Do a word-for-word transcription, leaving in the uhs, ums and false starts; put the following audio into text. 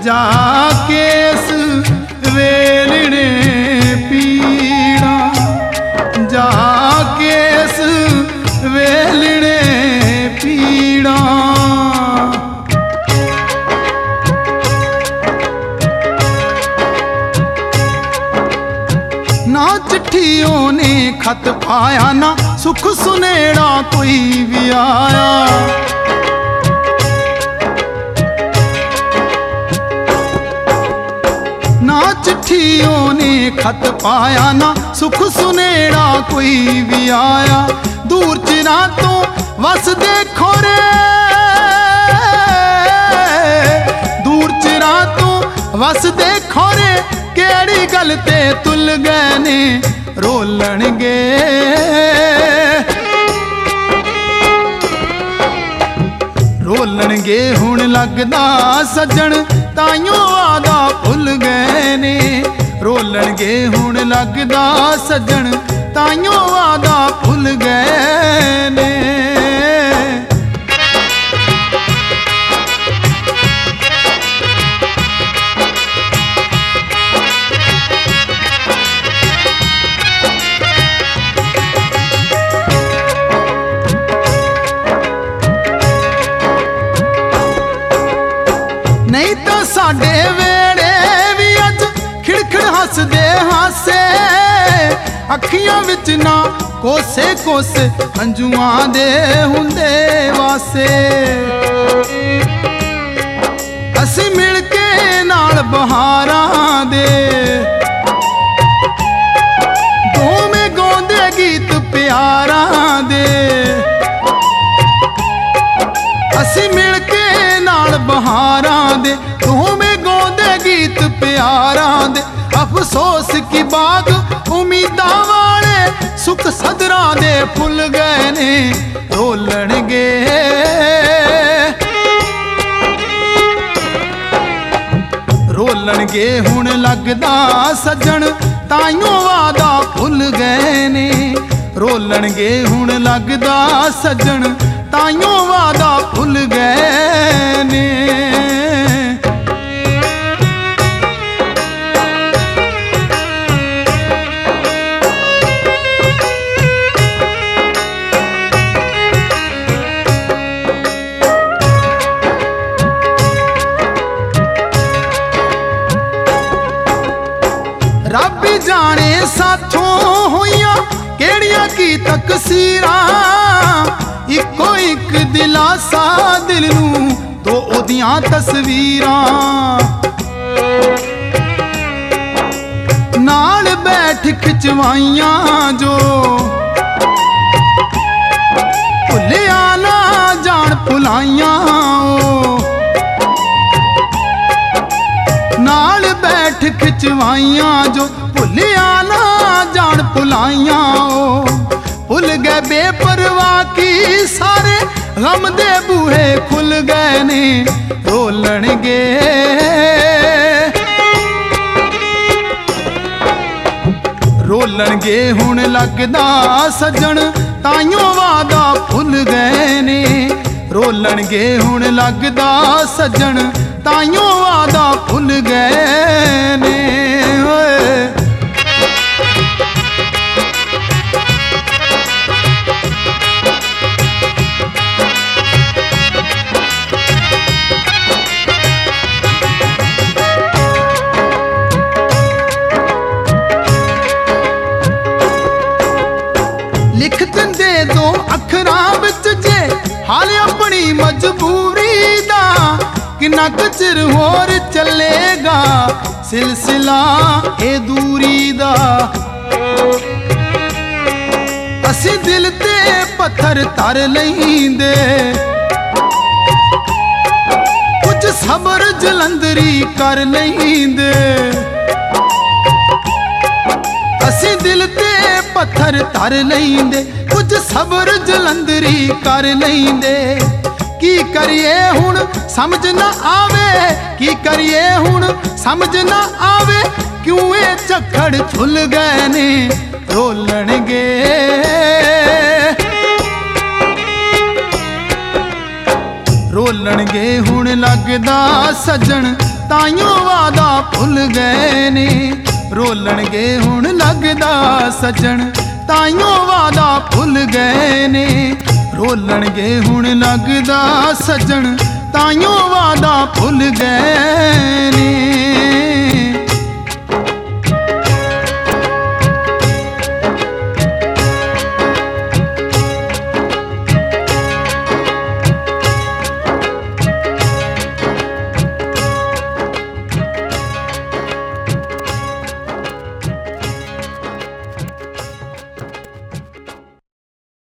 जाके इस वेलणे पीड़ा, जाके इस वेलणे पीड़ा। ना चिट्ठियों ने खत पाया, ना सुख सुनेड़ा कोई भी आया। ना चिट्ठियों ने खत पाया, ना सुख सुनेड़ा कोई भी आया। दूर चिरा तो वस देखो रे, दूर चिरा तो वस देखो रे, केड़ी गल ते तुल गए ने रोलणगे। रोलणगे हुण लगदा सजन ताइयों आदा भुल गए ने। रोलणगे हुण लगदा सजन ताइयों आदा भुल गए ने। नहीं तो साडे वेड़े भी अज खिड़खिड़ हसदे हासे, अखियां विच ना कोसे कोसे हंजुआं दे हुंदे वासे। असी मिल के नाल बहारां दे दोवें गाउंदे गीत प्यारां दे। असी मिल के नाल बहारां दे दोवें गाउंदे गीत प्यारां दे। अफसोस की बाग उम्मीदां वाले सुख सदरां दे फुल गए ने रोलणगे। रोलणगे हुण लगदा सजन ताइयों वादा भुल गए ने। रोलणगे हुण लगदा सजन ताइयों वादा भुल गए ने। रब जाने साथों होइया केड़ियां की तकसीरां। इको एक दिलासा दिल नू दो ओदियां तस्वीरां। नाल बैठ खिचवाइयां जो भुलिया ना जान भुलाइयां। नाल बैठ खिचवाइयां जो भुलिया ना जान भुलाइयां। भुल गए बेपरवाह की सारे गम दे बूहे खुल गए ने रोलणगे। रोलणगे हुण लगदा सजन ताइयों वादा भुल गए ने। रोलणगे हुण लगदा सजन ताइयों वादा भुल गए ने। लिख दिंदे दो अखरां विच जे हाल अपनी मजबूरी दा। किन्ना क चिर होर चलेगा सिलसिला ए दूरी दा। असी दिल ते पत्थर तर लईंदे, कुछ सबर जलंधरी कर लईंदे। असी दिल ते पत्थर तर लईंदे, कुछ सबर जलंधरी कर लईंदे। की करिए हुण समझ ना आवे, की करिए हुण समझ ना आवे। क्यों ये झक्खड़ झुल गए ने रोलणगे। रोलणगे हुण लगदा सजन ਤਾਈਓ ਵਾਦਾ ਭੁੱਲ ਗਏ ਨੇ। ਰੋਲਣਗੇ ਹੁਣ ਲੱਗਦਾ ਸੱਜਣ ਤਾਈਓ ਵਾਦਾ ਭੁੱਲ ਗਏ ਨੇ। ਰੋਲਣਗੇ ਹੁਣ ਲੱਗਦਾ ਸੱਜਣ ਤਾਈਓ ਵਾਦਾ ਭੁੱਲ ਗਏ ਨੇ।